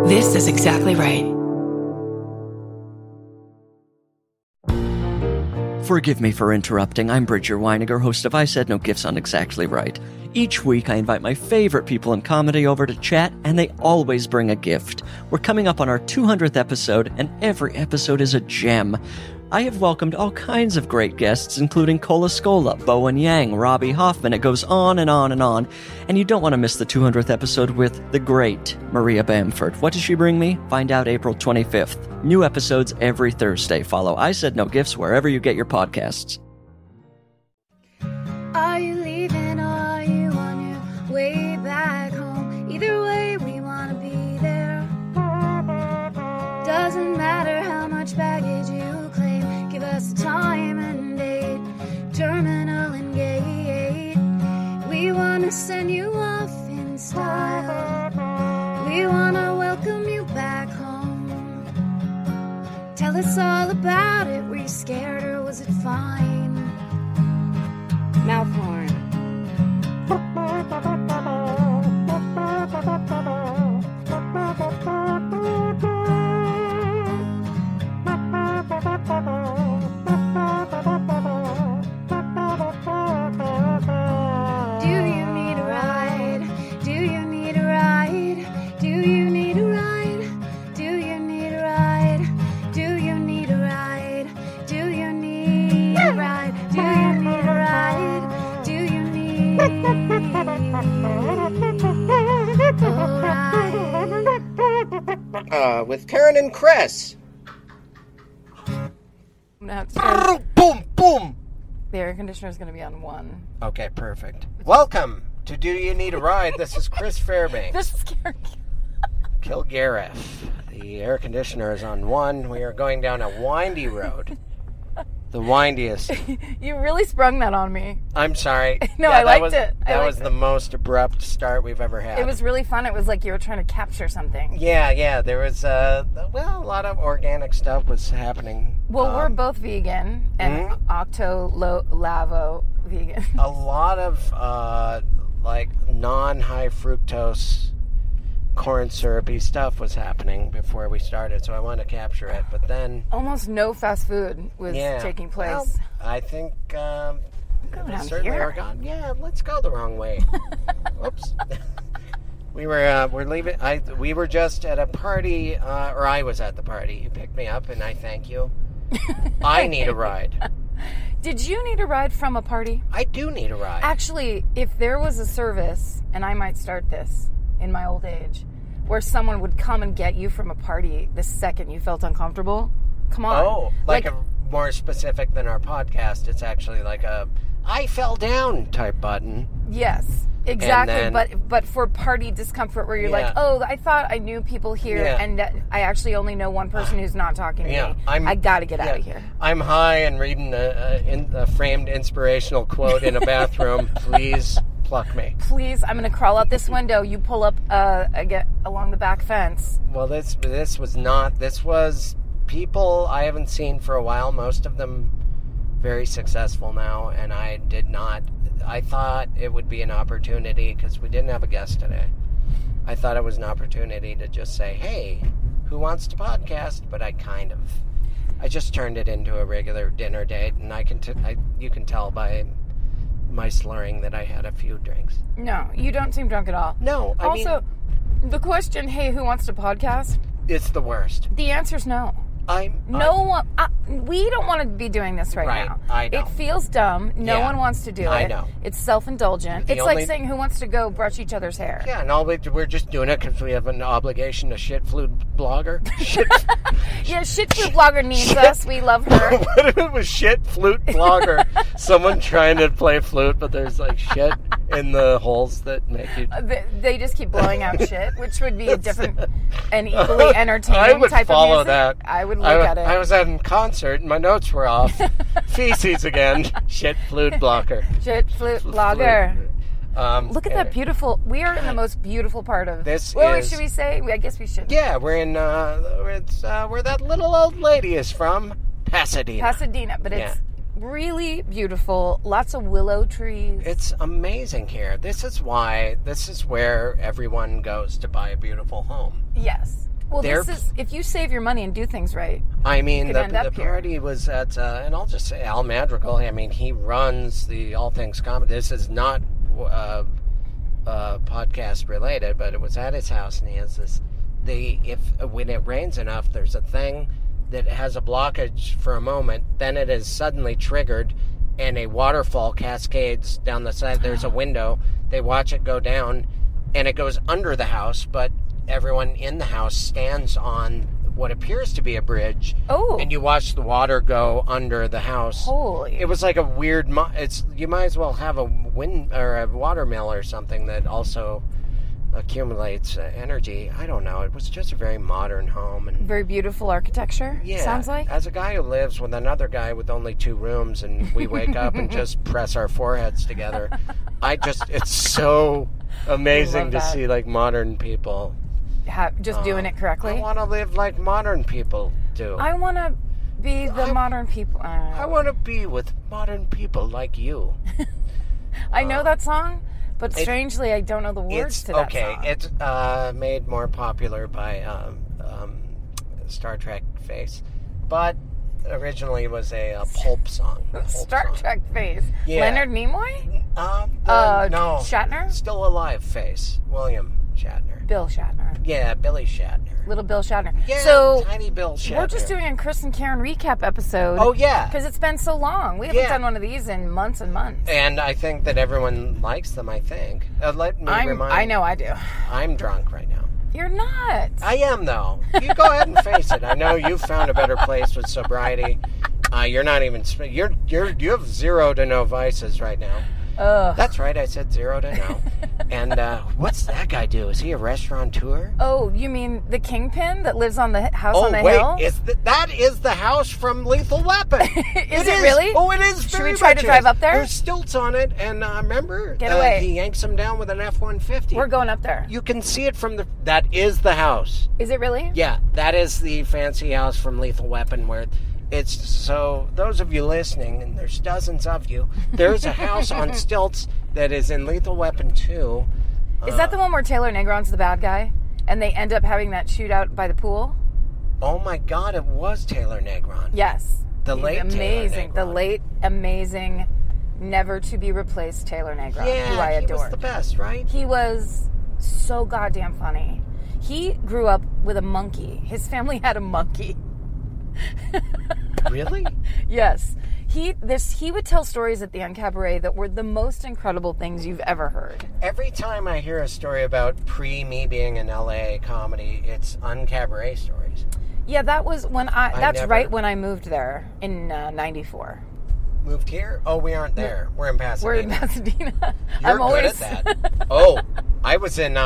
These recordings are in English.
This is exactly right. Forgive me for interrupting. I'm Bridger Weiniger, host of I Said No Gifts on Exactly Right. Each week, I invite my favorite people in comedy over to chat, and they always bring a gift. We're coming up on our 200th episode, and every episode is a gem. I have welcomed all kinds of great guests, including Cola Scola, Bowen Yang, Robbie Hoffman. It goes on and on and on. And you don't want to miss the 200th episode with the great Maria Bamford. What does she bring me? Find out April 25th. New episodes every Thursday. Follow I Said No Gifts wherever you get your podcasts. Are you leaving or are you on your way back home? Either way, we want to be there. Doesn't matter how much baggage you claim. Give us a time and date, terminal and gate. We want to send you off in style. We want to welcome you back home. Tell us all about it. Were you scared or was it fine? Mouth horn. With Karen and Chris. Boom, boom. The air conditioner is going to be on 1. Okay, perfect. Welcome to Do You Need a Ride? This is Chris Fairbanks. This is Kilgariff. The air conditioner is on 1. We are going down a windy road. The windiest. You really sprung that on me. I'm sorry. No, I liked it. That was the most abrupt start we've ever had. It was really fun. It was like you were trying to capture something. Yeah. There was, a lot of organic stuff was happening. Well, we're both vegan and Octo-Lavo vegan. A lot of, non-high fructose corn syrupy stuff was happening before we started, so I wanted to capture it, but then almost no fast food was taking place. Well, I think certainly are gone. Yeah, let's go the wrong way. Whoops. We're leaving. We were just at a party, or I was at the party. You picked me up, and I thank you. I need a ride. Did you need a ride from a party? I do need a ride. Actually, if there was a service, and I might start this in my old age, where someone would come and get you from a party the second you felt uncomfortable, come on. Oh, like a more specific than our podcast. It's actually like a I fell down type button. Yes, exactly. Then, but for party discomfort where you're like, oh, I thought I knew people here, and I actually only know one person who's not talking to me. I got to get out of here. I'm high and reading a framed inspirational quote in a bathroom. Please pluck me. Please, I'm going to crawl out this window. You pull up get along the back fence. Well, this was people I haven't seen for a while. Most of them very successful now, and I thought it would be an opportunity because we didn't have a guest today. I thought it was an opportunity to just say, hey, who wants to podcast? But I just turned it into a regular dinner date, and you can tell by my slurring that I had a few drinks. No, you don't seem drunk at all. No, I mean, the question, hey, who wants to podcast? It's the worst. The answer's no. We don't want to be doing this right now. I know. It feels dumb. No one wants to do it. I know. It's self-indulgent. It's like saying who wants to go brush each other's hair. Yeah, and we're just doing it because we have an obligation to shit flute blogger. Yeah, shit flute blogger needs us. We love her. What if it was shit flute blogger? Someone trying to play flute, but there's like shit in the holes that make you... They just keep blowing out shit, which would be a different and equally entertaining type of music. I would follow that. I would look at it. I was at a concert and my notes were off. Feces again. Shit flute blocker. Shit flute blogger. Look at that beautiful... We are in the most beautiful part of... should we say? I guess we should. Yeah, we're in... where that little old lady is from. Pasadena. But it's really beautiful. Lots of willow trees. It's amazing here. This is where everyone goes to buy a beautiful home. Yes. Well, this is if you save your money and do things right. I mean, could end the up here. party was at, and I'll just say Al Madrigal. I mean, he runs the All Things Comedy. This is not podcast related, but it was at his house, and he has this. When it rains enough, there's a thing that has a blockage for a moment. Then it is suddenly triggered, and a waterfall cascades down the side. There's a window. They watch it go down, and it goes under the house, but everyone in the house stands on what appears to be a bridge. Oh. And you watch the water go under the house. Holy. It was like a weird... you might as well have a wind or a water mill or something that also accumulates energy. I don't know. It was just a very modern home. And Very beautiful architecture, yeah, sounds like. as a guy who lives with another guy with only 2 rooms, and we wake up and just press our foreheads together, it's so amazing to that. see like modern people Just doing it correctly. I want to live like modern people do. I want to be the modern people. I want to be with modern people like you. I know that song, but strangely, I don't know the words to that song. It's made more popular by Star Trek Face, but originally was a pulp song. Star Trek face. Yeah. Leonard Nimoy? No. Shatner? Still alive face. William Shatner. Bill Shatner. Yeah, Billy Shatner. Little Bill Shatner. Yeah, so tiny Bill Shatner. we're just doing a Chris and Karen recap episode. Oh, yeah. Because it's been so long. We haven't Yeah. done one of these in months and months. And I think that everyone likes them, I think. Let me remind I know I do. I'm drunk right now. You're not. I am, though. You go ahead and face it. I know you've found a better place with sobriety. You're not even... You have 0 to no vices right now. That's right, I said 0 to no. And what's that guy do? Is he a restaurateur? Oh, you mean the kingpin that lives on the house on the wait, hill? that is the house from Lethal Weapon. Is it really? Oh, it is. Should very we try much to drive is. up there? There's stilts on it, and remember, Get away. he yanks him down with an F-150. We're going up there. You can see it from that is the house. Is it really? Yeah, that is the fancy house from Lethal Weapon where it's so those of you listening, and there's dozens of you, there's a house on stilts that is in Lethal Weapon 2. Is that the one where Taylor Negron's the bad guy? And they end up having that shootout by the pool? Oh my God, it was Taylor Negron. Yes. The late amazing, Taylor Negron. the late, amazing, never to be replaced Taylor Negron, Yeah, who I adored. he was the best, right? He was so goddamn funny. He grew up with a monkey. His family had a monkey. Really? Yes. He would tell stories at the Uncabaret that were the most incredible things you've ever heard. Every time I hear a story about me being in LA comedy, it's Uncabaret stories. Yeah, that was when that's never- right when I moved there in 94. Moved here? Oh, we aren't there. We're in Pasadena. We're in Pasadena. You're I'm always good at that. Oh, I was in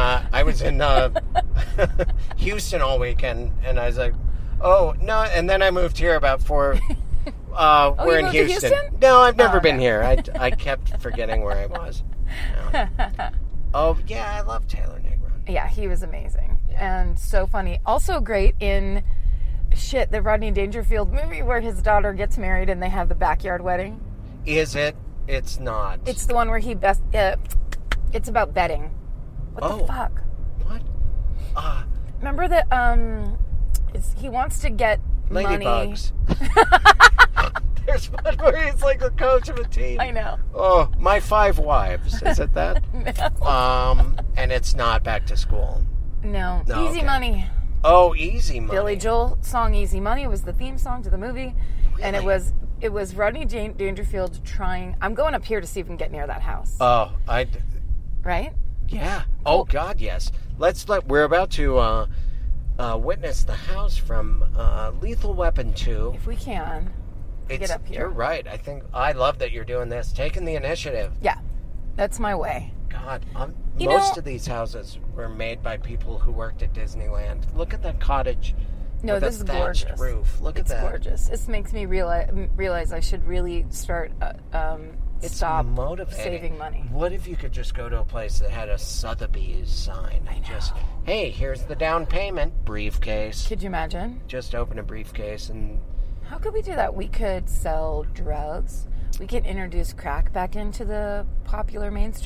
Houston all weekend, and I was like, oh no, and then I moved here about 4. We're you in moved to Houston. Houston? No, I've never Oh, been okay. here. I kept forgetting where I was. No. Oh yeah, I love Taylor Negron. Yeah, he was amazing and so funny. Also great in the Rodney Dangerfield movie where his daughter gets married and they have the backyard wedding. Is it? It's not. It's the one where it's about betting. What the fuck? What? Remember that he wants to get money. Ladybugs. There's one where he's like the coach of a team. I know. Oh, My 5 Wives. Is it that? No. And it's not Back to School. No. No, Easy okay. Money. Oh, Easy Money. Billy Joel song Easy Money was the theme song to the movie. Really? And it was Rodney Dangerfield trying. I'm going up here to see if we can get near that house. Oh, Right? yeah. Oh, God, yes. We're about to witness the house from Lethal Weapon 2. If we can. Get up here. You're right. I love that you're doing this. Taking the initiative. Yeah. That's my way. God, You most know- of these houses were made by people who worked at Disneyland. Look at that cottage. No, with this a is thatched gorgeous. roof. Look It's at that. gorgeous. This makes me realize I should really start It's stop motivating. saving money. What if you could just go to a place that had a Sotheby's sign? And just, hey, here's the down payment. Briefcase. Could you imagine? Just open a briefcase and... How could we do that? We could sell drugs. We could introduce crack back into the popular mainstream.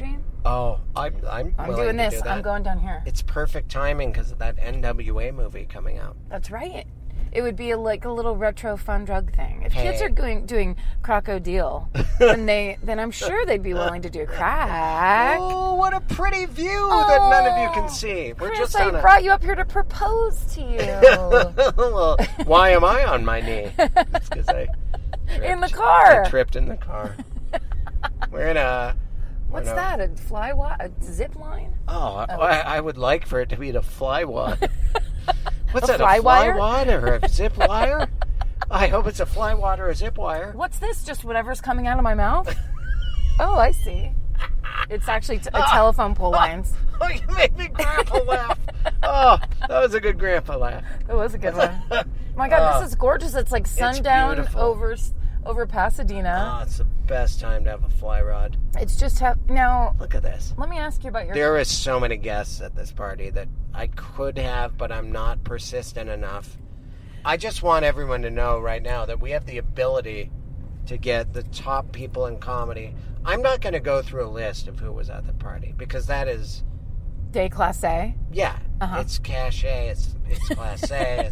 Oh, I'm I'm willing doing to this. do that. I'm going down here. It's perfect timing because of that NWA movie coming out. That's right. It would be like a little retro fun drug thing. If kids Hey. are doing crocodile, then I'm sure they'd be willing to do crack. Oh, what a pretty view that none of you can see. We're Chris, just I on a... brought you up here to propose to you. Well, why am I on my knee? It's because I tripped. In the car. I tripped in the car. We're in a... What's that? A a zip line? Oh, I would like for it to be the flywad. What's A that, fly a wire? flywad or a zip wire? I hope it's a flywad or a zip wire. What's this? Just whatever's coming out of my mouth? Oh, I see. It's actually a telephone pole lines. Oh, you made me grandpa laugh. Oh, that was a good grandpa laugh. That was a good one. My God, this is gorgeous. It's like sundown beautiful. over Pasadena. Oh, it's the best time to have a fly rod. It's just now. Look at this. Let me ask you about your. There is so many guests at this party that I could have, but I'm not persistent enough. I just want everyone to know right now that we have the ability to get the top people in comedy. I'm not going to go through a list of who was at the party because that is... Day Class A. Yeah, it's cachet, it's class A,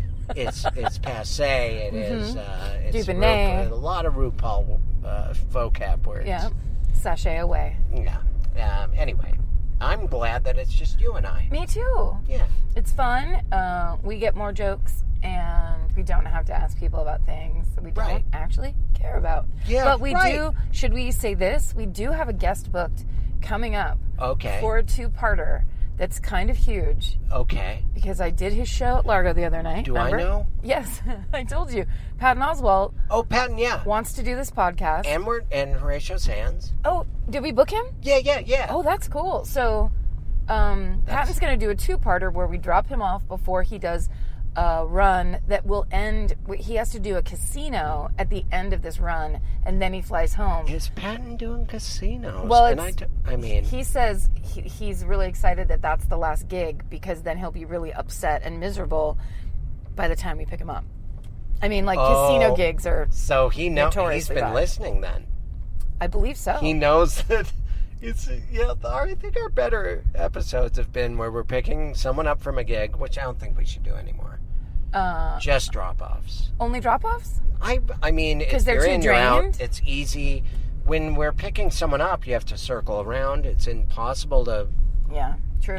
it's passe, it is it's Dubonnet. a lot of RuPaul vocab words. Yeah. Sachet away. Yeah. Anyway, I'm glad that it's just you and I. Me too. Yeah. It's fun. We get more jokes, and we don't have to ask people about things that we don't Right. actually care about. Yeah, but we right. do. Should we say this? We do have a guest booked coming up Okay. for a two-parter that's kind of huge Okay. because I did his show at Largo the other night. Do remember? I know? Yes, I told you. Patton Oswalt Oh, Patton, yeah. wants to do this podcast. And Horatio Sands. Oh, did we book him? Yeah. Oh, that's cool. So, Patton's going to do a two-parter where we drop him off before he does a run that will end. He has to do a casino at the end of this run, and then he flies home. Is Patton doing casinos? Well, And it's- I mean, He says he's really excited that that's the last gig because then he'll be really upset and miserable by the time we pick him up. I mean, like casino gigs are. so he's notoriously been bad. listening then. I believe so. He knows that it's, I think our better episodes have been where we're picking someone up from a gig, which I don't think we should do anymore. Just drop-offs. Only drop-offs? I mean, if they're you're too in, you're out, drained? it's easy. When we're picking someone up, you have to circle around. It's impossible to, Yeah, true.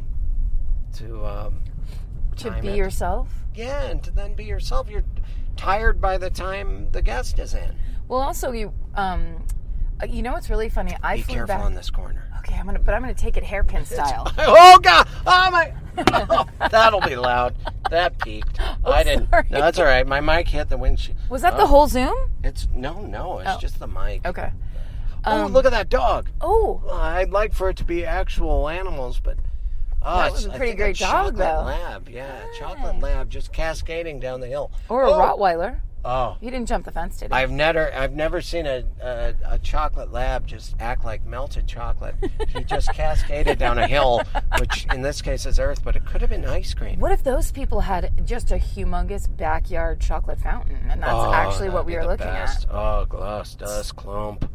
to time be it. yourself. Yeah, and to then be yourself. You're tired by the time the guest is in. Well, also you know what's really funny? I Be flew careful back. on this corner. Okay, I'm gonna take it hairpin style. Oh God! Oh my! Oh, that'll be loud. That peaked. I didn't. sorry. No, that's all right. My mic hit the windshield. Was that the whole Zoom? It's no. It's just the mic. Okay. Oh, look at that dog. Oh, I'd like for it to be actual animals, but That was a I pretty think great it's dog, Chocolate though. Lab, yeah, Chocolate Lab, just cascading down the hill. or a Rottweiler. Oh, He didn't jump the fence, did he? I've never seen a chocolate lab just act like melted chocolate. He just cascaded down a hill, which in this case is earth, but it could have been ice cream. What if those people had just a humongous backyard chocolate fountain, and that's actually what that'd we be were the looking best. at? Oh, gloss dust clump.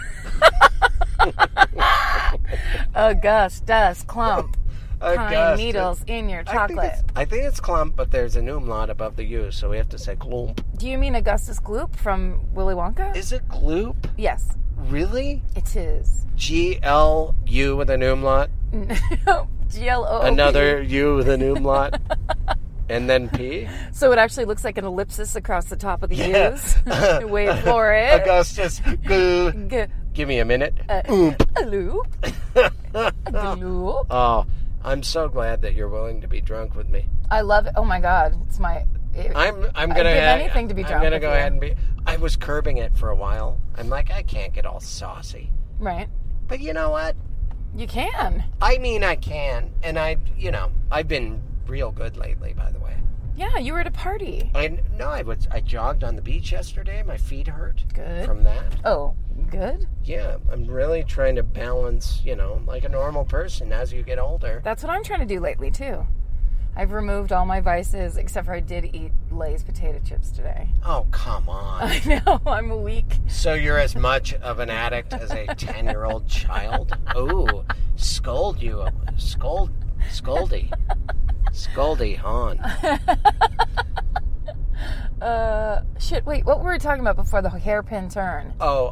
Augustus clump. Pine Augustus. needles in your chocolate. I think it's clump, but there's an umlaut above the U, so we have to say clump. Do you mean Augustus Gloop from Willy Wonka? Is it gloop? Yes, Really? it is. GLU with an umlaut? GLOOP. Another U with an umlaut? And then P? So it actually looks like an ellipsis across the top of the Yeah. U's. Wait for it. Augustus. Give me a minute. Oomp. A loop. A loop. Oh, I'm so glad that you're willing to be drunk with me. I love it. Oh my God. It's my. I'm I'd gonna give anything to be drunk I'm gonna with go you. ahead and be. I was curbing it for a while. I'm like, I can't get all saucy. Right. But you know what? You can. I mean, I can, and I've been real good lately. By the way, Yeah, you were at a party. I jogged on the beach yesterday. My feet hurt. Good. From that. Oh, good. Yeah, I'm really trying to balance, like a normal person as you get older. That's what I'm trying to do lately too. I've removed all my vices, except for I did eat Lay's potato chips today. Oh, come on. I know, I'm weak. So you're as much of an addict as a 10-year-old child? Ooh, Scoldy. Scoldy Han. Shit, wait, what were we talking about before the hairpin turn?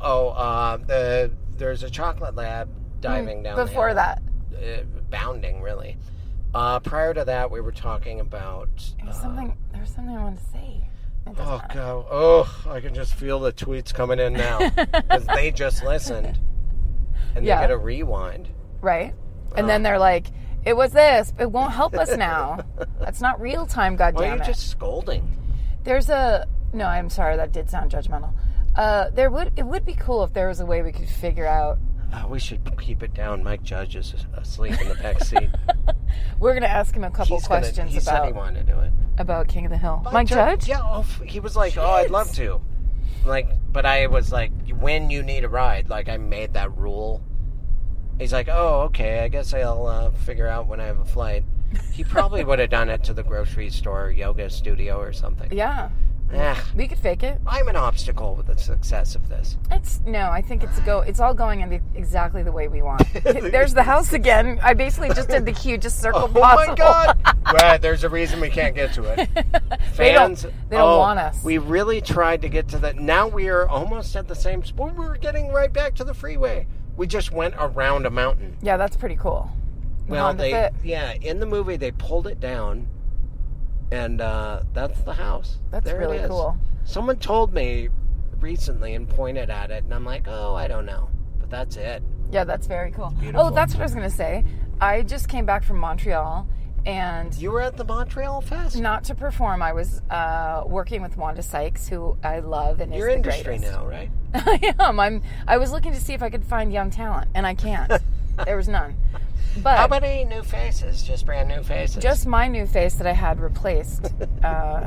There's a chocolate lab diving down before the that. Bounding, really. Prior to that, we were talking about... There was something I wanted to say. Oh, God. Oh, I can just feel the tweets coming in now. Because they just listened. And they get a rewind. Right. And then they're like, it was this. It won't help us now. That's not real time, goddammit. Why are you just scolding? There's a... No, I'm sorry. That did sound judgmental. It would be cool if there was a way we could figure out... we should keep it down. Mike Judge is asleep in the back seat. We're going to ask him a couple questions he said he wanted to do it. About King of the Hill. Mike Judge? Yeah, he was like, I'd love to. But I was like, when you need a ride, I made that rule. He's like, okay, I guess I'll figure out when I have a flight. He probably would have done it to the grocery store, yoga studio or something. Yeah. We could fake it. I'm an obstacle with the success of this. I think it's all going in exactly the way we want. There's the house again. I basically just did the cue, just circle possible. Oh my God! Right, there's a reason we can't get to it. Fans, they don't want us. We really tried to get to that. Now we are almost at the same spot. We were getting right back to the freeway. We just went around a mountain. Yeah, that's pretty cool. Well, in the movie they pulled it down. And that's the house. That's there really cool. Someone told me recently and pointed at it, and I'm like, I don't know. But that's it. Yeah, that's very cool. Beautiful. Oh, that's what I was going to say. I just came back from Montreal, and... You were at the Montreal Fest? Not to perform. I was working with Wanda Sykes, who I love and is the greatest. You're industry now, right? I am. I was looking to see if I could find young talent, and I can't. There was none. But how many new faces? Just brand new faces? Just my new face that I had replaced at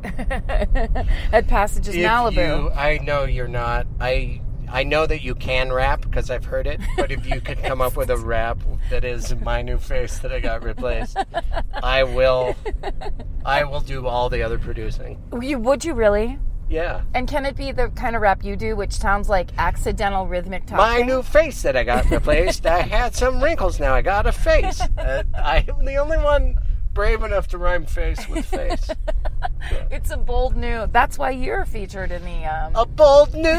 Passages Malibu. I know you're not. I know that you can rap because I've heard it. But if you could come up with a rap that is my new face that I got replaced, I will do all the other producing. Would you really? Yeah. And can it be the kind of rap you do, which sounds like accidental rhythmic talking? My new face that I got replaced. I had some wrinkles, now I got a face. I am the only one brave enough to rhyme face with face. Yeah. It's a bold new... That's why you're featured in the... A bold new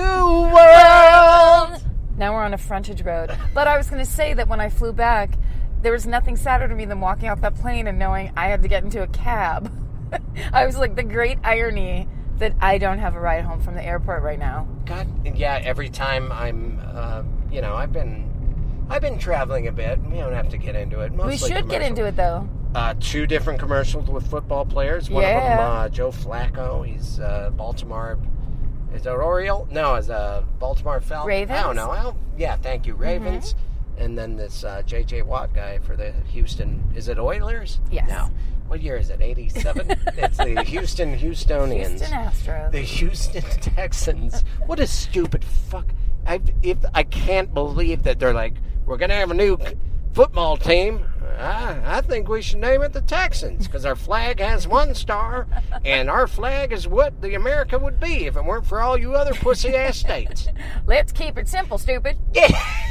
world! Now we're on a frontage road. But I was going to say that when I flew back, there was nothing sadder to me than walking off that plane and knowing I had to get into a cab. I was like, the great irony... that I don't have a ride home from the airport right now. God, yeah. Every time I'm, I've been traveling a bit. We don't have to get into it. Mostly we should get into it though. 2 different commercials with football players. One of them, Joe Flacco. He's Baltimore. Is it Oriole? No, it's Baltimore Falcons. Ravens. I don't know. Thank you, Ravens. Mm-hmm. And then this J.J. Watt guy for the Houston. Is it Oilers? Yes. No. What year is it? 87? It's the Houstonians. Houston Astros. The Houston Texans. What a stupid fuck. I can't believe that they're like, we're going to have a new football team. I think we should name it the Texans because our flag has 1 star and our flag is what the America would be if it weren't for all you other pussy-ass states. Let's keep it simple, stupid. Yeah.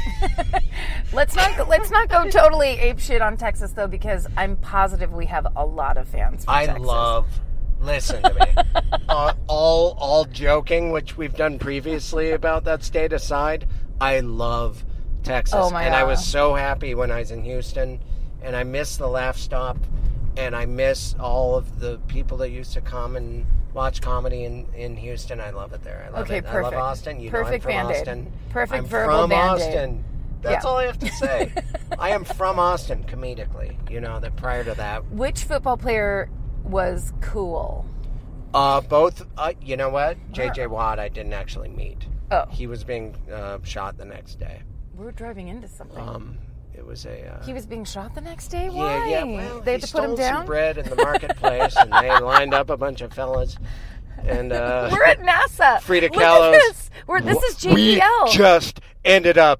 Let's not go totally apeshit on Texas, though, because I'm positive we have a lot of fans from Texas. Listen to me. All joking, which we've done previously about that state aside, I love Texas. Oh my God. I was so happy when I was in Houston, and I miss the Laugh Stop, and I miss all of the people that used to come and watch comedy in Houston. I love it there. I love it. Perfect. I love Austin. Perfect I'm from Band-Aid. Austin. Perfect I'm verbal from Band-Aid. Austin. That's Yeah. all I have to say. I am from Austin comedically. That prior to that. Which football player was cool? Both. You know what? J.J. Watt I didn't actually meet. Oh. He was being shot the next day. We were driving into something. It was a... He was being shot the next day? Why? Yeah, well, they had to put him down? some bread in the marketplace, and they lined up a bunch of fellas. And we're at NASA. Frida Look Kahlo. at this. This is JPL. We just ended up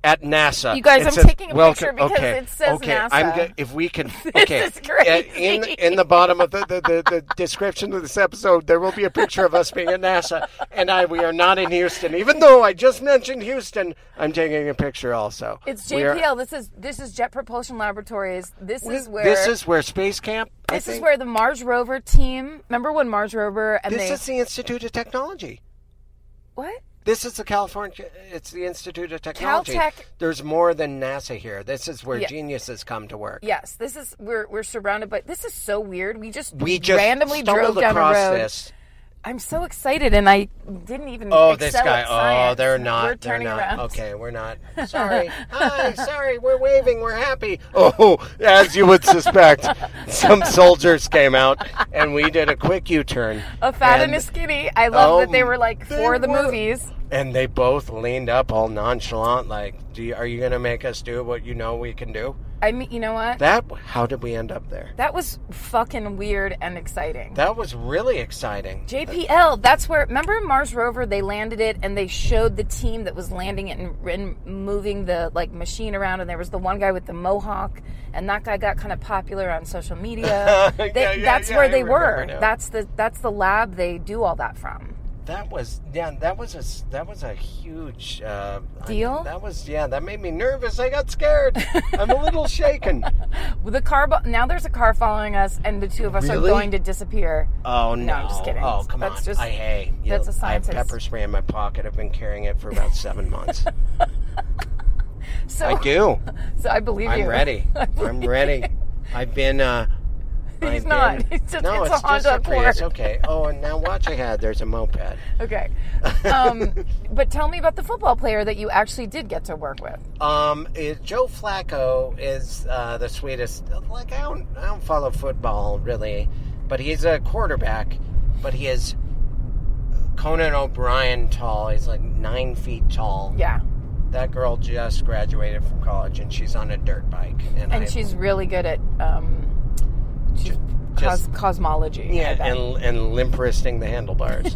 at NASA. You guys, It I'm says, taking a picture "Welcome." because Okay, it says okay. NASA. If we can, This okay. is crazy. In the bottom of the description of this episode, there will be a picture of us being at NASA, and we are not in Houston. Even though I just mentioned Houston, I'm taking a picture also. It's We are- JPL. This is Jet Propulsion Laboratories. This is where Space Camp. this is where the Mars rover team. Remember when Mars rover and This is the Institute of Technology. what? This is it's the Institute of Technology. Caltech. There's more than NASA here. This is where Yeah. geniuses come to work. Yes, this is we're surrounded by. This is so weird. We just stumbled randomly drove down a across road. this. I'm so excited, and I didn't even. Oh, excel this guy. at science. Oh, they're not. We're They're turning not. around. Okay, we're not. Sorry. Hi. Sorry. We're waving. We're happy. Oh, as you would suspect, some soldiers came out, and we did a quick U-turn. A fat and a skinny. I love that they were like they for the were. movies. And they both leaned up, all nonchalant, like, "Are you going to make us do what you know we can do?" I mean, you know what? How did we end up there? That was fucking weird and exciting. That was really exciting. JPL, that's where, remember Mars rover, they landed it and they showed the team that was landing it and moving the like machine around, and there was the one guy with the mohawk, and that guy got kind of popular on social media. That's where they were. Now. That's the lab they do all that from. That was a huge Deal? That made me nervous. I got scared. I'm a little shaken. With the car, now there's a car following us, and the two of us are Really? going to disappear. Oh no! I'm just kidding. Oh come That's on! just- I hate. that's a I have scientist. pepper spray in my pocket. I've been carrying it for about 7 months. So I do. So I believe you. I'm ready. I'm ready. I've been. He's not. He's just, No, it's a Honda just a Prius. Accord. Okay. Oh, and now watch ahead. There's a moped. Okay. But tell me about the football player that you actually did get to work with. Joe Flacco is the sweetest. Like I don't follow football really, but he's a quarterback. But he is Conan O'Brien tall. He's like 9 feet tall. Yeah. That girl just graduated from college, and she's on a dirt bike. And she's really good at cosmology. Yeah, and limp wristing the handlebars.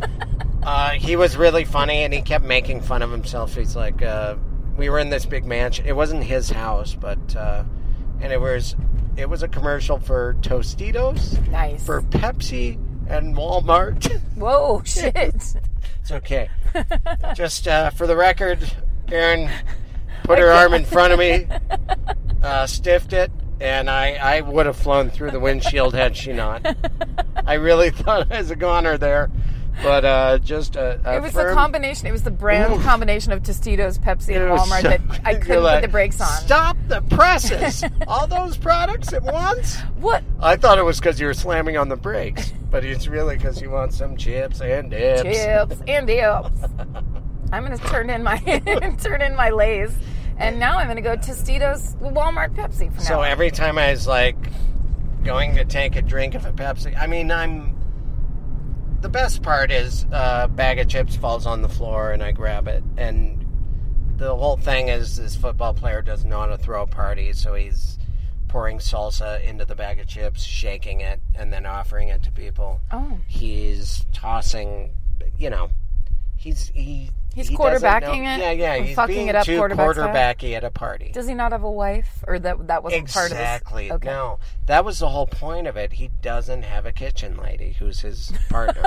He was really funny, and he kept making fun of himself. He's like, we were in this big mansion. It wasn't his house, but and it was a commercial for Tostitos, Nice. for Pepsi, and Walmart. Whoa, shit. It's okay. Just for the record, Karen put her arm in front of me, stiffed it, and I would have flown through the windshield had she not. I really thought I was a goner there, but just a It was firm, the combination. It was the brand combination of Tostitos, Pepsi, and it was Walmart so- that I you're couldn't like, put the brakes on. Stop the presses! All those products at once? What? I thought it was because you were slamming on the brakes, but it's really because you want some chips and dips. Chips and dips. I'm gonna turn in my Lay's, and now I'm gonna go Tostitos, Walmart, Pepsi from now So on. every time I was like going to take a drink of a Pepsi, I mean, the best part is a bag of chips falls on the floor and I grab it. And the whole thing is this football player doesn't know how to throw a party, so he's pouring salsa into the bag of chips, shaking it, and then offering it to people. Oh. He's tossing, he's He's he quarterbacking doesn't know- it? Yeah, Or he's fucking being it up too quarterback style? quarterbacky at a party. Does he not have a wife, or that wasn't part of his? Exactly. Okay. No, that was the whole point of it. He doesn't have a kitchen lady who's his partner.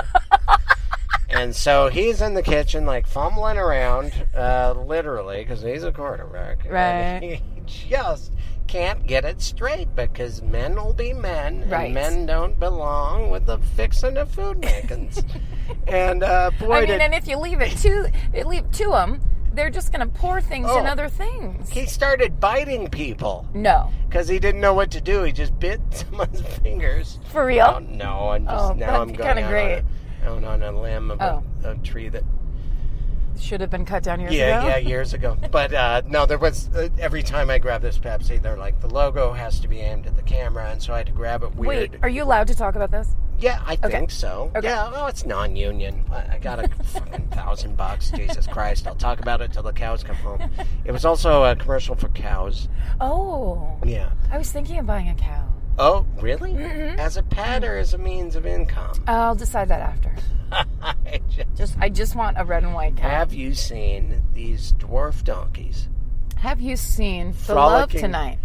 And so he's in the kitchen, like, fumbling around, literally, because he's a quarterback. Right. And he just can't get it straight, because men will be men, Right. and men don't belong with the fixing of food makings. And, boy, I mean, did- and if you leave it to them, they're just going to pour things in Oh. other things. he started biting people. No. Because he didn't know what to do. He just bit someone's fingers. For real? Oh, no, I'm just, Oh, now I'm that'd be going kinda out great. out on a limb of a tree that, Should have been cut down years ago. yeah, years ago. But no, there was, every time I grab this Pepsi, they're like, the logo has to be aimed at the camera, and so I had to grab it weird. Wait, are you allowed to talk about this? Yeah, I think so. Okay. Yeah, oh, it's non-union. I got a fucking $1,000. Jesus Christ, I'll talk about it till the cows come home. It was also a commercial for cows. Oh. Yeah. I was thinking of buying a cow. Oh, really? Mm-hmm. As a pet or as a means of income? I'll decide that after. I just want a red and white cow. Have you seen these dwarf donkeys? Have you seen The Love Tonight?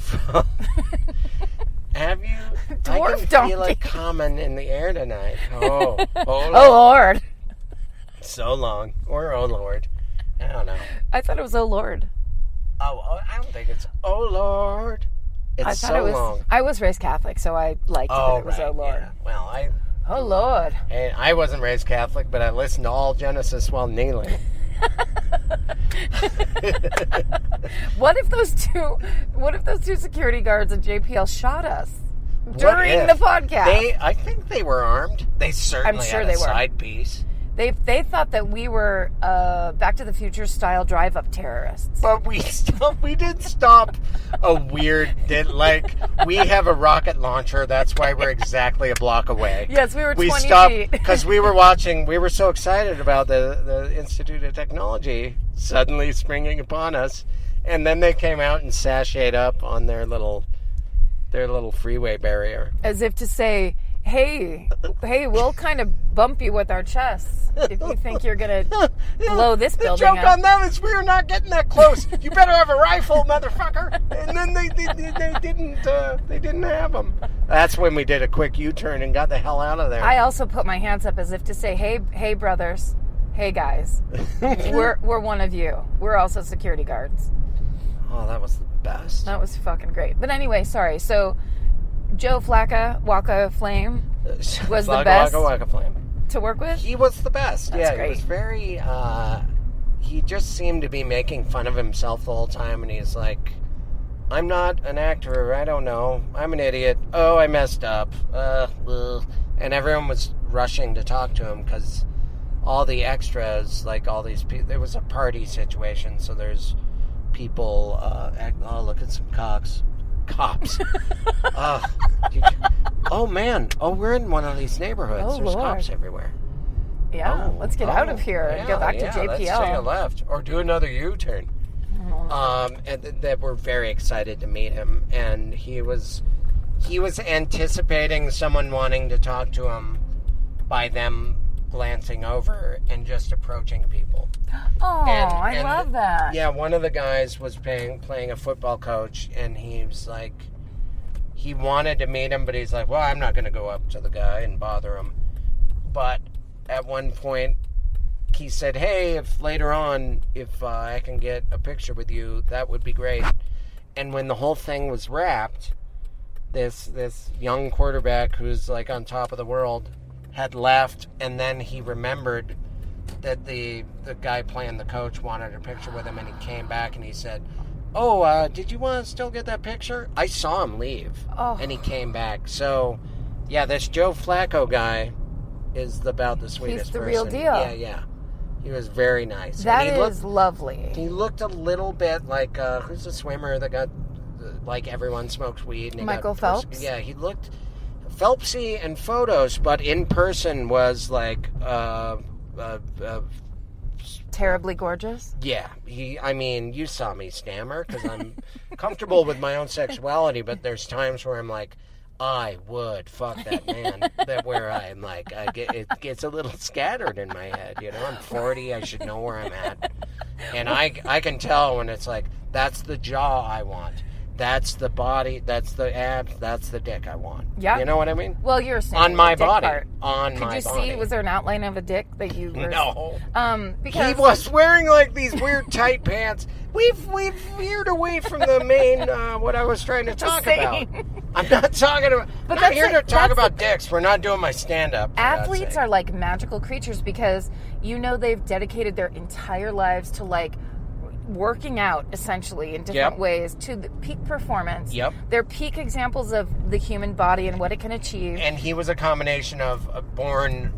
Have you? Dwarf I can donkey. feel it coming in the air tonight. Oh Oh, Lord. so long. Or oh Lord. I don't know. I thought it was Oh, Lord. Oh, I don't think it's oh Lord. It's I thought so it was. long. I was raised Catholic, so I liked that it was right, Oh, Lord. yeah. Well, Oh, Lord. I wasn't raised Catholic, but I listened to all Genesis while kneeling. What if those two security guards at JPL shot us during the podcast? I think they were armed. They certainly I'm sure had they a were. side piece. They thought that we were Back to the Future style drive-up terrorists. But we did stop a weird we have a rocket launcher. That's why we're exactly a block away. Yes, we were 20 stopped feet. because we were so excited about the Institute of Technology suddenly springing upon us, and then they came out and sashayed up on their little freeway barrier. As if to say, hey, we'll kind of bump you with our chests if you think you're going to blow this building The joke up. on them is we are not getting that close. You better have a rifle, motherfucker. And then they didn't have them. That's when we did a quick U-turn and got the hell out of there. I also put my hands up as if to say, hey brothers, hey guys, we're one of you. We're also security guards. Oh, that was the best. That was fucking great. But anyway, sorry. So Joe Flacco, Waka Flame, was the best Waka Flame to work with? He was the best. That's great. He was very, he just seemed to be making fun of himself the whole time, and he's like, I'm not an actor, I don't know, I'm an idiot, oh, I messed up, and everyone was rushing to talk to him, because all the extras, like all these people, it was a party situation, so there's people, look at some cops. Oh man! Oh, we're in one of these neighborhoods. Oh, There's Lord. cops everywhere. Yeah, let's get out of here and go back to JPL. Let's take a left or do another U-turn. And that we're very excited to meet him, and he was anticipating someone wanting to talk to him by them glancing over and just approaching people. Oh, I And love that. Yeah, one of the guys was playing a football coach, and he was like, he wanted to meet him, but he's like, well, I'm not going to go up to the guy and bother him. But at one point, he said, hey, if later on, if I can get a picture with you, that would be great. And when the whole thing was wrapped, this young quarterback who's like on top of the world had left, and then he remembered that the guy playing the coach wanted a picture with him, and he came back and he said, oh, did you want to still get that picture? I saw him leave, and he came back. So, yeah, this Joe Flacco guy is about the sweetest He's the person. real deal. Yeah. He was very nice. That and is lovely. He looked a little bit like, who's the swimmer that got, like, everyone smokes weed? And Michael Phelps? Yeah, he looked Phelpsy in photos, but in person was like, Terribly gorgeous. yeah, you saw me stammer because I'm comfortable with my own sexuality, but there's times where I'm like, I would fuck that man. Where I'm like, it gets a little scattered in my head. You know, I'm 40. I should know where I'm at, and I can tell when it's like, that's the jaw I want. That's the body. That's the abs. That's the dick I want. Yeah. You know what I mean? Well, you're saying On my the dick body. part. On Could my you body. see? Was there an outline of a dick that you were? No. Because He was wearing like these weird tight pants. We've veered away from the main what I was trying to talk about. I'm not talking about. But I'm not that's here the- to talk that's about dicks. We're not doing my stand-up. for God's athletes sake. are like magical creatures because they've dedicated their entire lives to like working out essentially in different Yep. ways to the peak performance. Yep. They're peak examples of the human body and what it can achieve. And he was a combination of born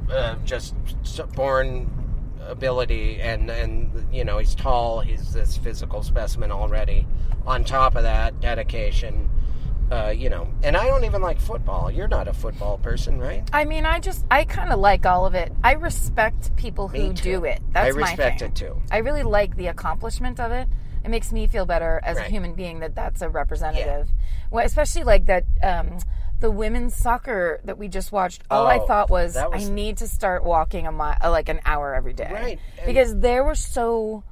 ability and you know, he's tall. He's this physical specimen already. On top of that, dedication. You know, and I don't even like football. You're not a football person, right? I mean, I kind of like all of it. I respect people who Me too. do it. That's my thing. I respect it too. I really like the accomplishment of it. It makes me feel better as a Right. human being that's a representative. Well, especially like that, the women's soccer that we just watched. All I Oh, thought was, that was- I need to start walking a mile, like an hour every day. Right. And- Because they were so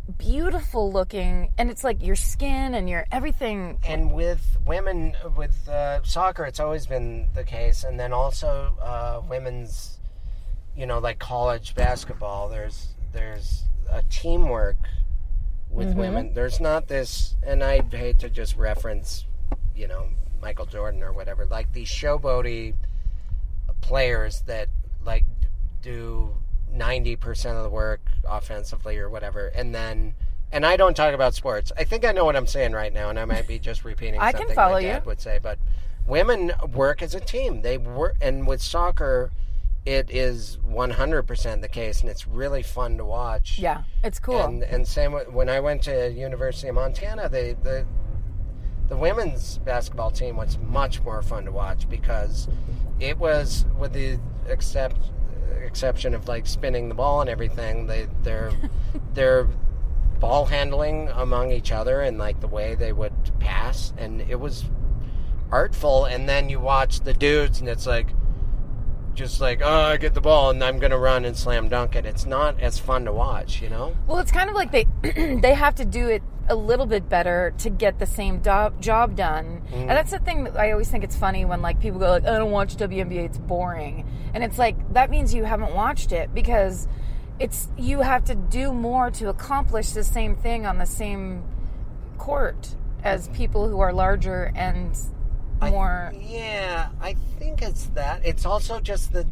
beautiful looking, and it's like your skin and your everything. And with women, with soccer, it's always been the case. And then also women's, like college basketball, there's a teamwork with women. There's not this, and I'd hate to just reference, Michael Jordan or whatever, like these showboaty players that like do 90% of the work offensively or whatever, and I don't talk about sports. I think I know what I'm saying right now, and I might be just repeating I something can follow my dad you. would say, but women work as a team. They work, and with soccer, it is 100% the case, and it's really fun to watch. Yeah, it's cool. And same when I went to University of Montana, the women's basketball team was much more fun to watch because it was, with the exception of like spinning the ball and everything, their ball handling among each other and like the way they would pass, and it was artful. And then you watch the dudes, and it's like, just like, oh, I get the ball and I'm gonna run and slam dunk it. It's not as fun to watch, Well, it's kind of like they have to do it a little bit better to get the same job done. And that's the thing that I always think it's funny when like people go like, I don't watch WNBA, it's boring. And it's like, that means you haven't watched it, because you have to do more to accomplish the same thing on the same court as people who are larger and more. I think it's that. It's also just the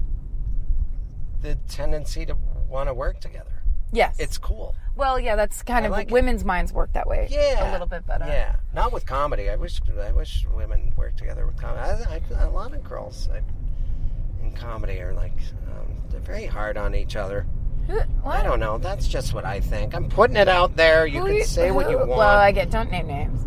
tendency to want to work together. Yes. It's cool. Well, yeah, that's kind of like women's minds work that way. Yeah. A little bit better. Yeah. Not with comedy. I wish women worked together with comedy. A lot of girls in comedy are like, they're very hard on each other. What? I don't know. That's just what I think. I'm putting it out there. You can say what you want. Well, don't name names.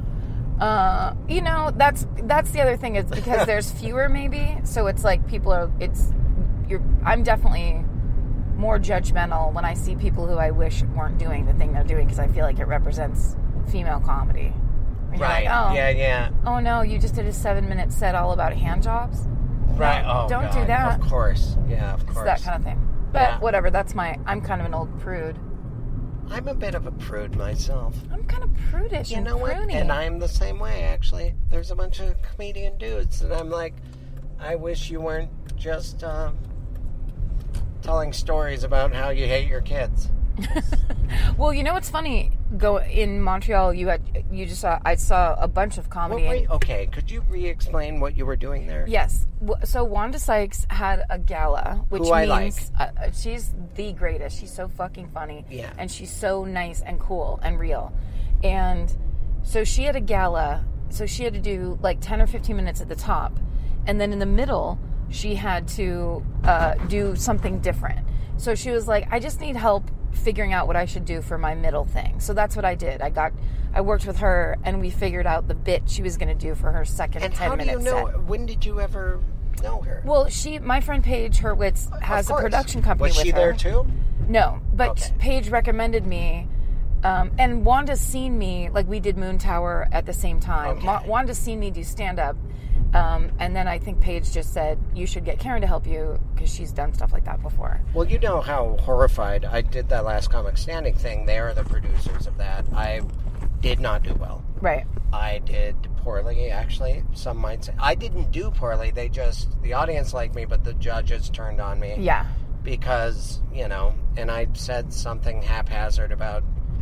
That's the other thing, is because there's fewer maybe, so it's like I'm definitely more judgmental when I see people who I wish weren't doing the thing they're doing, because I feel like it represents female comedy. And Right. You're like, oh, Yeah. oh no, you just did a 7-minute set all about hand jobs? Right. No, Oh, don't God. do that. Of course. Yeah, of It's course. that kind of thing. But Yeah. whatever, I'm kind of an old prude. I'm a bit of a prude myself. I'm kind of prudish You and know what? pruny. And I'm the same way, actually. There's a bunch of comedian dudes that I'm like, I wish you weren't just telling stories about how you hate your kids. Well, you know what's funny? In Montreal, I saw a bunch of comedy. Okay, could you re-explain what you were doing there? Yes. So Wanda Sykes had a gala, which Who I means she's the greatest. She's so fucking funny. Yeah. And she's so nice and cool and real. And so she had a gala. So she had to do like 10 or 15 minutes at the top. And then in the middle, she had to do something different. So she was like, I just need help figuring out what I should do for my middle thing. So that's what I did. I worked with her, and we figured out the bit she was going to do for her second 10-minute set. And how do you know? When did you ever know her? Well, my friend Paige Hurwitz has a production company with her. Was she there too? No, but Okay. Paige recommended me. And Wanda's seen me, like we did Moon Tower at the same time. Okay. Wanda's seen me do stand-up. And then I think Paige just said, you should get Karen to help you, because she's done stuff like that before. Well, you know how horrified I did that Last Comic Standing thing. They are the producers of that. I did not do well. Right. I did poorly, actually. Some might say. I didn't do poorly. The audience liked me, but the judges turned on me. Yeah. Because, and I said something haphazard about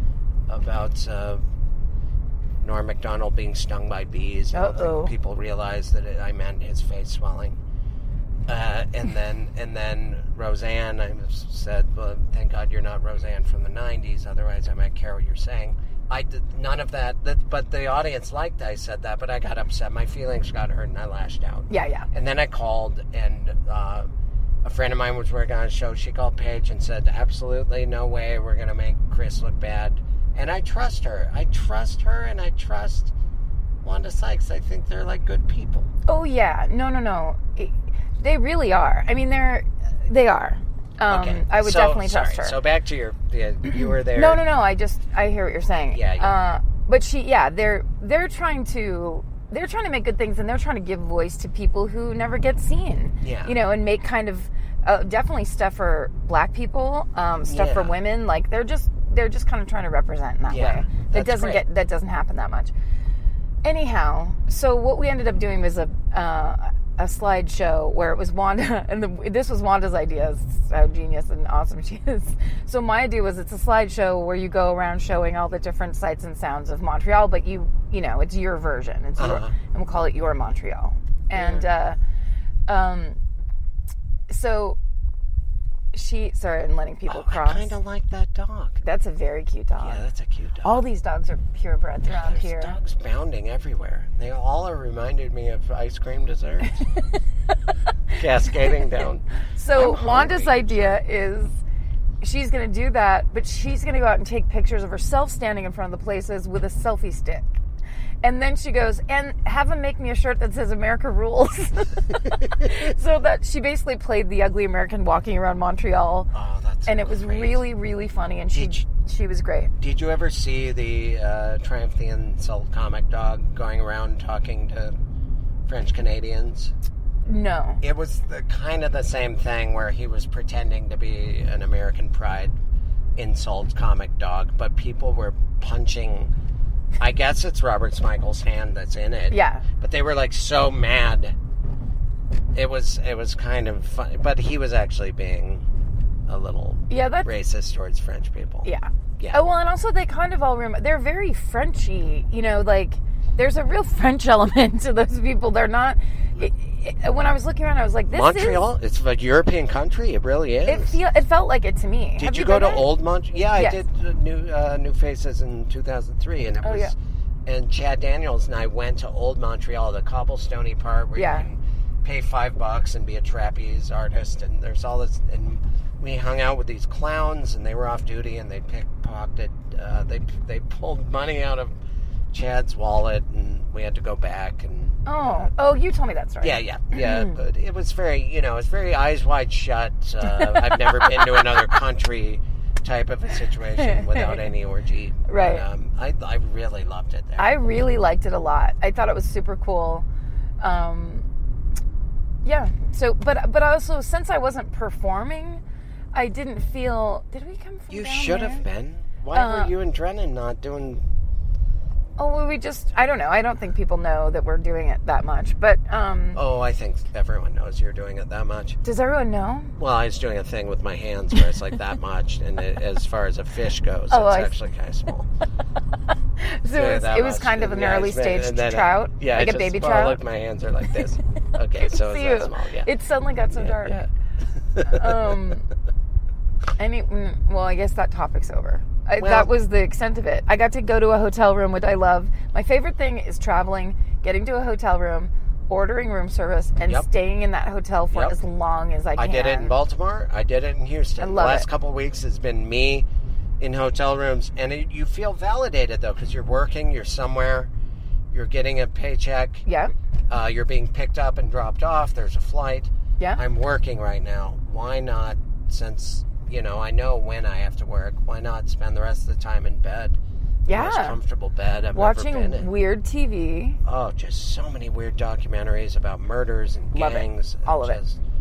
Norm Macdonald being stung by bees. I don't think people realized that I meant his face swelling. And then Roseanne, I said, well, thank God you're not Roseanne from the 90s, otherwise I might care what you're saying. I did none of that, but the audience liked I said that, but I got upset. My feelings got hurt, and I lashed out. Yeah. And then I called, and a friend of mine was working on a show. She called Paige and said, absolutely no way we're going to make Chris look bad. And I trust her. I trust her, and I trust Wanda Sykes. I think they're like good people. Oh, yeah. No. They really are. I mean, they are. Okay. I would definitely trust her. So back to you were there. No. I hear what you're saying. Yeah. But they're trying to make good things, and they're trying to give voice to people who never get seen. Yeah. And make kind of definitely stuff for black people, stuff for women. Like they're they're just kind of trying to represent in that Yeah, way. that's great. That doesn't happen that much. Anyhow, so what we ended up doing was a slideshow where it was Wanda, and this was Wanda's idea. It's how genius and awesome she is. So my idea was it's a slideshow where you go around showing all the different sights and sounds of Montreal, but you know, it's your version. It's your, and we'll call it Your Montreal. And so sorry, I'm letting people cross. I kind of like that dog. That's a very cute dog. Yeah, that's a cute dog. All these dogs are purebreds around There's here. dogs bounding everywhere. They all are reminded me of ice cream desserts. Cascading down. So I'm Wanda's hungry. idea is she's going to do that, but she's going to go out and take pictures of herself standing in front of the places with a selfie stick. And then she goes, and have them make me a shirt that says America Rules. So that she basically played the ugly American walking around Montreal. Oh, that's And it was great. really, really funny. And she was great. Did you ever see the Triumph the Insult comic dog going around talking to French Canadians? No. It was kind of the same thing where he was pretending to be an American Pride insult comic dog, but people were punching. I guess it's Robert Smigels's hand that's in it. Yeah. But they were like so mad. It was kind of funny, but he was actually being a little racist towards French people. Yeah. Yeah. Oh, well, and also they kind of all they're very Frenchy, you know, like there's a real French element to those people. They're not. When I was looking around, I was like, "This Montreal? It's a European country. It really is. It felt like it to me. Did Have you go to been there? Old Montreal? Yeah, Yes. I did New Faces in 2003, and it was. yeah. And Chad Daniels and I went to Old Montreal, the cobblestoney part where Yeah. you can pay $5 and be a trapeze artist, and there's all this. And we hung out with these clowns, and they were off duty, and they pickpocketed. They pulled money out of Chad's wallet, and we had to go back and. Oh, you told me that story. Yeah. But it was very, it's very eyes wide shut. I've never been to another country type of a situation without any orgy. Right. But, I really loved it there. I really liked it a lot. I thought it was super cool. Yeah. So, but also since I wasn't performing, I didn't feel. Did we come from? You down should there? have been. Why were you and Drennan not doing? Oh, well, I don't know. I don't think people know that we're doing it that much. But, Oh, I think everyone knows you're doing it that much. does everyone know? Well, I was doing a thing with my hands where it's like that much, and as far as a fish goes, Oh, it's I- actually kind of small. So Yeah, it was much. kind of an Yeah, early it's been- stage and then trout? Yeah, like it's a baby just, trout? Look, my hands are like this. Okay, so See it's that you. small. Yeah. It suddenly got so dark. Yeah. Well, I guess that topic's over. Well- That was the extent of it. I got to go to a hotel room, which I love. My favorite thing is traveling, getting to a hotel room, ordering room service, and Yep. staying in that hotel for Yep. as long as I can. I did it in Baltimore. I did it in Houston. I love the last it. couple of weeks has been me in hotel rooms, and you feel validated though because you're working, you're somewhere, you're getting a paycheck, Yeah. you're being picked up and dropped off. There's a flight. Yeah. I'm working right now. Why not? Since I know when I have to work. Why not spend the rest of the time in bed? Yeah. The most comfortable bed I've ever been Watching in. weird TV. Oh, just so many weird documentaries about murders and Love it. gangs. All of it.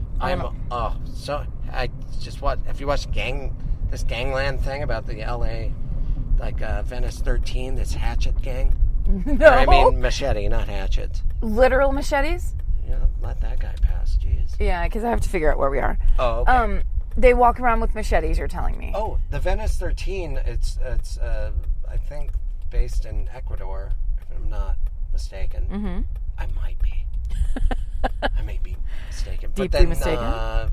Have you watched this Gangland thing about the LA, like Venice 13, this hatchet gang? No. Or, I mean machete, not hatchet. Literal machetes? Let that guy pass, jeez. Yeah, because I have to figure out where we are. Oh, okay. They walk around with machetes, you're telling me. Oh, the Venice 13, it's I think based in Ecuador, if I'm not mistaken. Mm-hmm. I might be. I may be mistaken. Deeply but then, mistaken.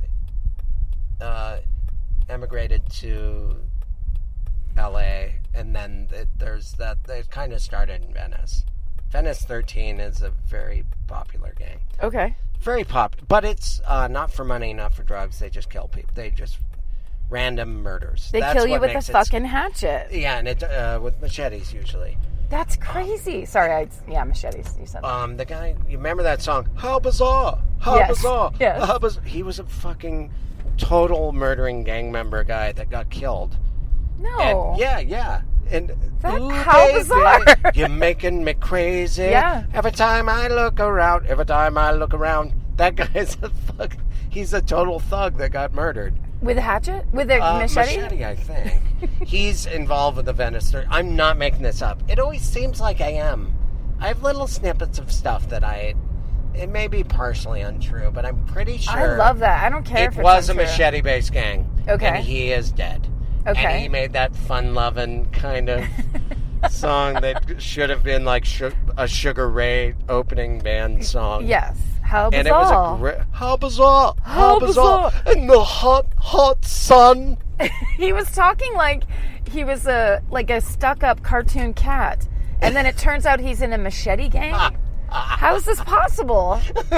Emigrated to LA, and then it kind of started in Venice. Venice 13 is a very popular gang. Okay. Very popular, but it's not for money, not for drugs. They just kill people. They just random murders. They That's kill you what with a makes it- fucking hatchet. Yeah, and it with machetes usually. That's crazy. Sorry, machetes. You said that. The guy, you remember that song? How bizarre! How Yes, bizarre! yes. How he was a fucking total murdering gang member guy that got killed. No. And, yeah. And That- ooh, how baby, bizarre. You're making me crazy. Yeah. Every time I look around, that guy's he's a total thug that got murdered. With a hatchet? With a machete? Machete, I think. He's involved with the Venice 30. I'm not making this up. It always seems like I am. I have little snippets of stuff that it may be partially untrue, but I'm pretty sure. I love that. I don't care if it it's was a untrue. machete-based gang. Okay. And he is dead. Okay. And he made that fun-loving kind of song that should have been like a Sugar Ray opening band song. Yes. How bizarre. And it was a great... How bizarre. How bizarre. In the hot, hot sun. He was talking like he was a stuck-up cartoon cat. And then it turns out he's in a machete gang? How is this possible?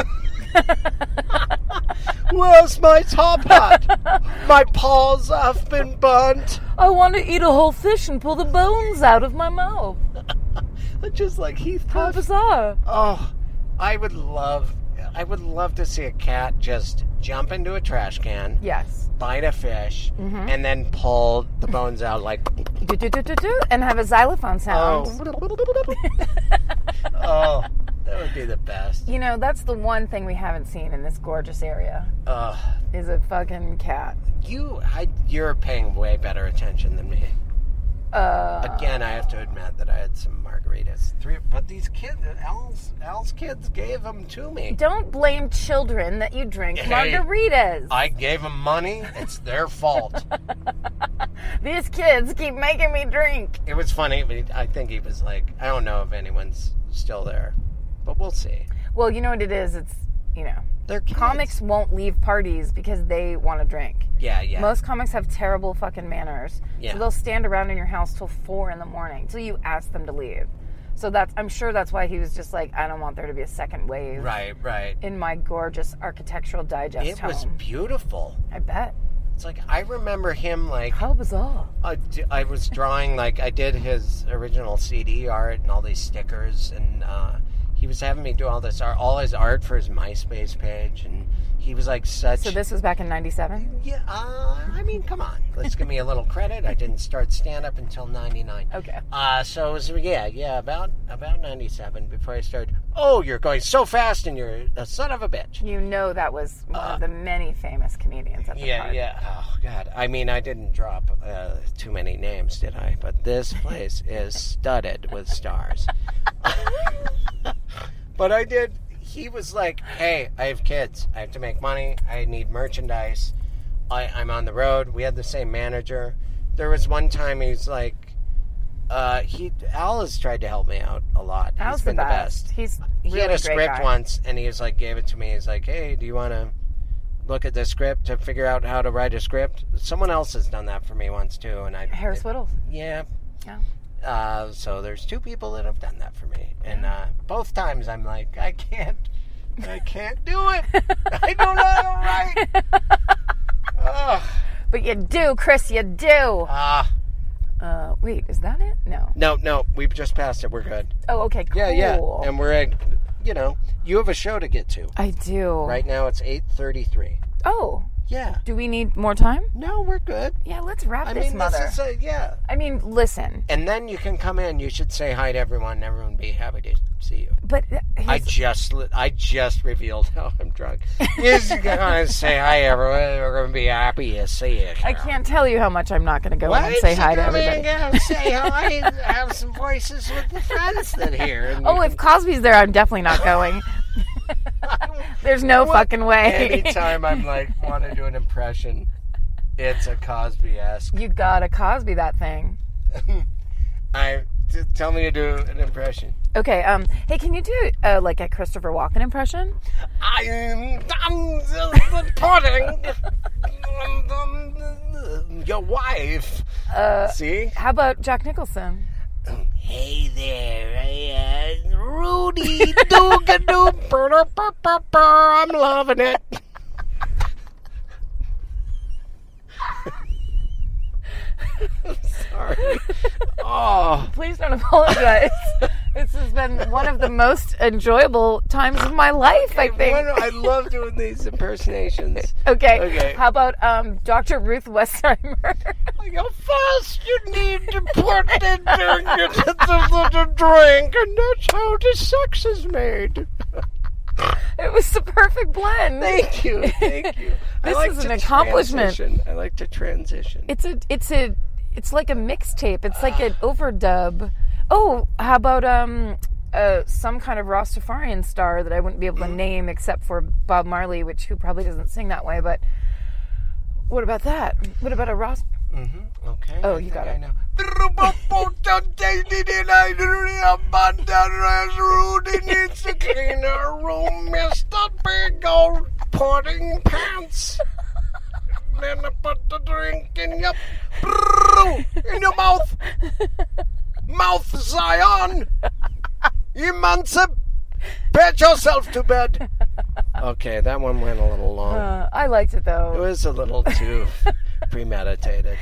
Where's my top hat? My paws have been burnt. I want to eat a whole fish and pull the bones out of my mouth. Just like Heathcliff. How bizarre. Oh, I would love to see a cat just jump into a trash can, Yes. bite a fish, and then pull the bones out like... Do, and have a xylophone sound. Oh, that would be the best. You know, that's the one thing we haven't seen in this gorgeous area. Is a fucking cat. You're paying way better attention than me. Again, I have to admit that I had some margaritas. But these kids, Al's kids gave them to me. Don't blame children that you drink Hey, margaritas. I gave them money. It's their fault. These kids keep making me drink. It was funny. But I think he was like, I don't know if anyone's still there, but we'll see. Well, you know what it is? It's, you know, They're kids. comics won't leave parties because they want to drink. Yeah. Most comics have terrible fucking manners. Yeah. So they'll stand around in your house till 4 a.m. till you ask them to leave. So I'm sure that's why he was just like, I don't want there to be a second wave. Right. In my gorgeous Architectural Digest home. It was beautiful. I bet. It's like, I remember him like... How bizarre. I was drawing, like, I did his original CD art and all these stickers, and he was having me do all this art, all his art for his MySpace page, and he was like such... So this was back in 97? Yeah, I mean, come on. Let's give me a little credit. I didn't start stand-up until 99. Okay. So it was, about 97 before I started, oh, you're going so fast and you're a son of a bitch. You know that was one of the many famous comedians at the time. Yeah. Oh, God. I mean, I didn't drop too many names, did I? But this place is studded with stars. But I did. He was like, hey, I have kids. I have to make money. I need merchandise. I'm on the road. We had the same manager. There was one time he's like, Al has tried to help me out a lot. Al's He's been the best. He's He really had a great script guy. once, and he was like, gave it to me. He's like, hey, do you want to look at the script to figure out how to write a script? Someone else has done that for me once, too. And Harris Whittles. Yeah. Yeah. So there's 2 people that have done that for me. And both times I'm like, I can't do it. I don't know how to write. But you do, Chris, you do. Wait, is that it? No. No, we've just passed it. We're good. Oh, okay, cool. Yeah. And we're at, you have a show to get to. I do. Right now it's 8:33. Oh. Yeah. Do we need more time? No, we're good. Yeah, let's wrap I this mean, mother. this is I mean, listen. And then you can come in. You should say hi to everyone. And everyone be happy to see you. But I just revealed how I'm drunk. You're going to say hi, everyone. We're going to be happy to see you. I can't tell you how much I'm not going to go in and say hi to everybody. Say hi. Have some voices with the friends that here. And Oh, if Cosby's there, I'm definitely not going. There's no fucking way. Anytime I'm like, want to do an impression, it's a Cosby-esque. You gotta Cosby that thing. Tell me to do an impression. Okay, hey, can you do like a Christopher Walken impression? I'm reporting your wife. See? How about Jack Nicholson? Hey there, Rudy Doogadoo. I'm loving it. I'm sorry. Oh. Please don't apologize. This has been one of the most enjoyable times of my life, I think. I love doing these impersonations. Okay. How about Dr. Ruth Westheimer? First, you need to put the drink, and that's how the sex is made. It was the perfect blend. Thank you. This is an accomplishment. I like to transition. It's like a mixtape. It's like an overdub. Oh, how about some kind of Rastafarian star that I wouldn't be able to name except for Bob Marley, who probably doesn't sing that way. But what about that? What about a Rast? Mm-hmm. Okay. Oh, you got it. Now. It's a cleaner room, Mr. Big Old Potting Pants. Then I put the drink in your mouth. Mouth Zion. Emancipate yourself to bed. Okay, that one went a little long. I liked it though. It was a little too premeditated.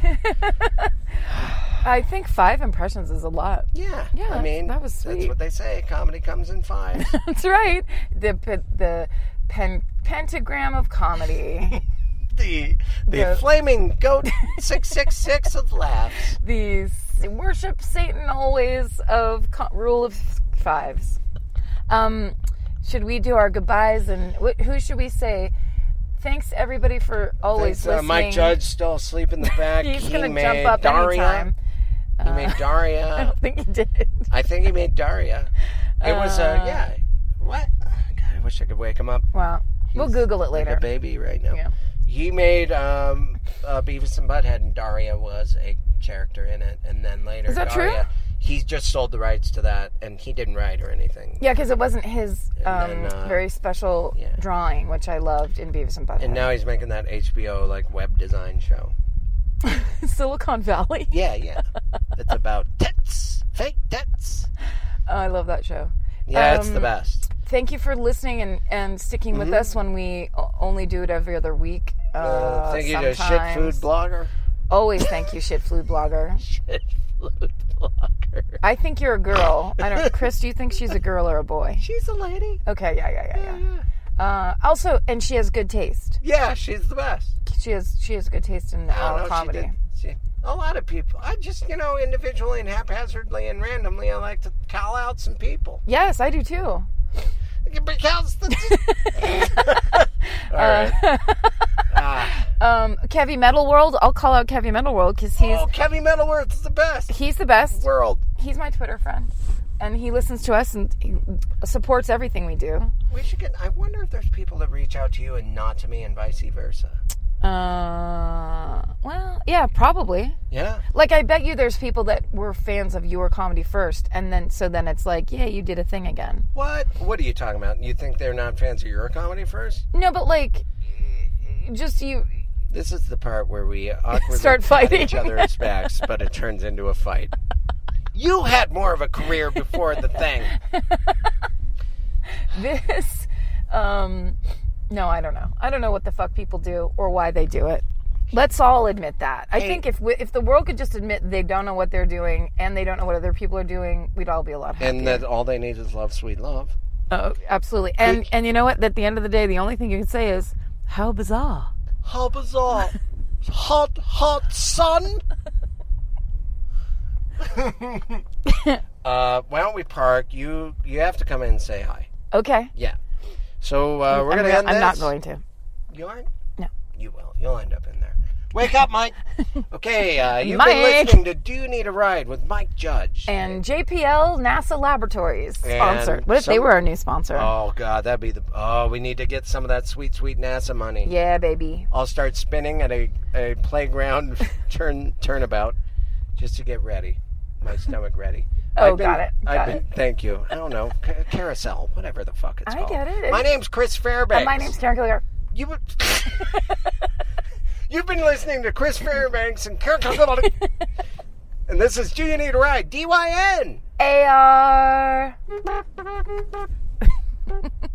I think 5 impressions is a lot. Yeah. Yeah, I mean, that was sweet. That's what they say. Comedy comes in 5. That's right. The pentagram of comedy. the flaming goat 666 of laughs. The worship Satan always of rule of 5s. Should we do our goodbyes and who should we say? Thanks everybody for always listening. Mike Judge still asleep in the back. He's going to jump up anytime. He made Daria. I don't think he did. I think he made Daria. It was what? God, I wish I could wake him up. Wow. We'll Google it later. Like a baby right now. Yeah. He made Beavis and Butthead, and Daria was a character in it. And then later, is that Daria, true? He just sold the rights to that, and he didn't write or anything. Yeah, because it wasn't his very special drawing, which I loved in Beavis and Butthead. And now he's making that HBO web design show. Silicon Valley? Yeah. It's about tits, fake tits. Oh, I love that show. Yeah, it's the best. Thank you for listeting and sticking with us when we only do it every other week. Thank you to Shit Food Blogger. Always thank you, Shit Food Blogger. Shit Food Blogger. I think you're a girl. I don't. Chris, do you think she's a girl or a boy? She's a lady. Okay, yeah. Also, and she has good taste. Yeah, she's the best. She has good taste in comedy. A lot of people. I just, individually and haphazardly and randomly, I like to call out some people. Yes, I do too. Because all right. Kevy Metal World. I'll call out Kevy Metal World because he's Kevy Metal World's the best. He's the best. World. He's my Twitter friend, and he listens to us and he supports everything we do. We should I wonder if there's people that reach out to you and not to me, and vice versa. Well, yeah, probably. Yeah. Like, I bet you there's people that were fans of your comedy first, and then it's like, yeah, you did a thing again. What? What are you talking about? You think they're not fans of your comedy first? No, but like, just you. This is the part where we awkwardly start fighting each other's backs, but it turns into a fight. You had more of a career before the thing. This, no, I don't know. I don't know what the fuck people do or why they do it. Let's all admit that. I think if the world could just admit they don't know what they're doing and they don't know what other people are doing, we'd all be a lot happier. And that all they need is love, sweet love. Oh, absolutely. And you know what? At the end of the day, the only thing you can say is, how bizarre. How bizarre. hot sun. Why don't we park? You have to come in and say hi. Okay. Yeah. So we're going to end this. I'm not going to. You aren't? No. You will. You'll end up in there. Wake up, Mike. Okay, you've Mike. been listening to Do You Need a Ride with Mike Judge. And JPL NASA Laboratories sponsor. What if they were our new sponsor? Oh, God, that'd be we need to get some of that sweet, sweet NASA money. Yeah, baby. I'll start spinning at a playground turnabout just to get ready. My stomach ready. Got it. Thank you. I don't know. Carousel, whatever the fuck it's called. I get it. My name's Chris Fairbanks. My name's Karen Kilgore. You've been listening to Chris Fairbanks and Karen Kilgore. And this is Do You Need a Ride? DYN. AR.